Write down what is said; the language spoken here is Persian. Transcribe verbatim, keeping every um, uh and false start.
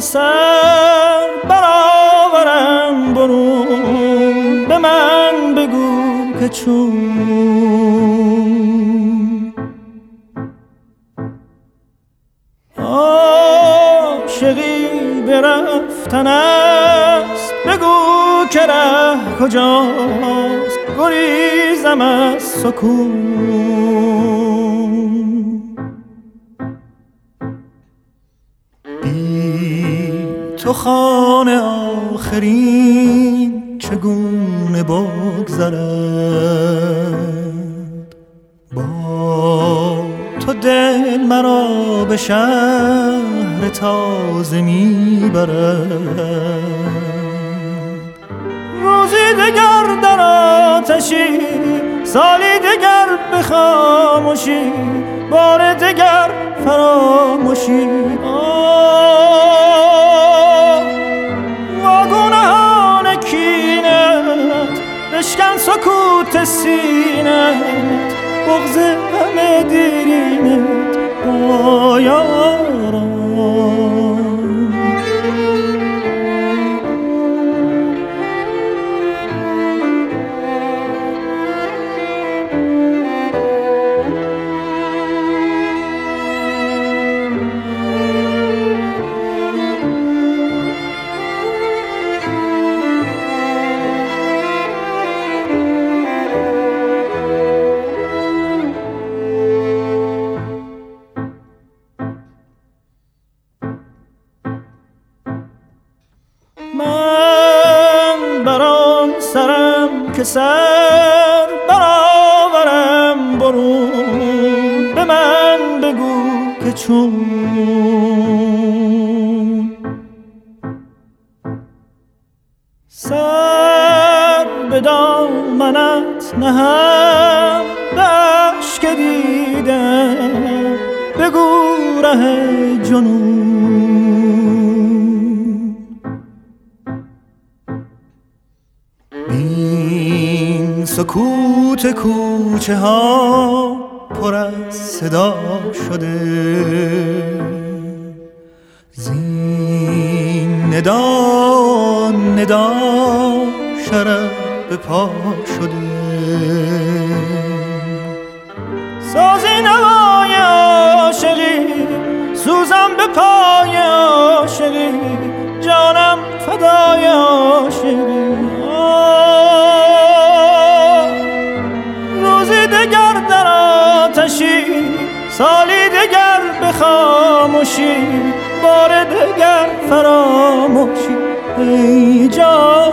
سر برآورم برون، به من بگو که چون. عاشقی برفتن است، بگو که ره کجاست، گریزم از سکون. بی تو خانه آخرین چگونه بگذرد، با تو دل مرا به شهر تازه میبرد. روزی دگر در آتشی، سالی دگر به خاموشی، بار دگر فراموشی. آه واگونهان کینت، بشکن سکوت سینت، بغض همه دیرینت با یاران. من برام سرم که سر برآورم برون، به من بگو که چون. سر به دامنت نهم، به اشک دیدم بگو ره جنون. بین سکوت کوچه ها پر از صدا شده، زین ندا ندا شرف به پا شده. سازی نوای عاشقی، سوزم به پای عاشقی، جانم فدای عاشقی. روزی دگر در آتشی، سالی دگر به خاموشی، بار دگر فراموشی. ای جان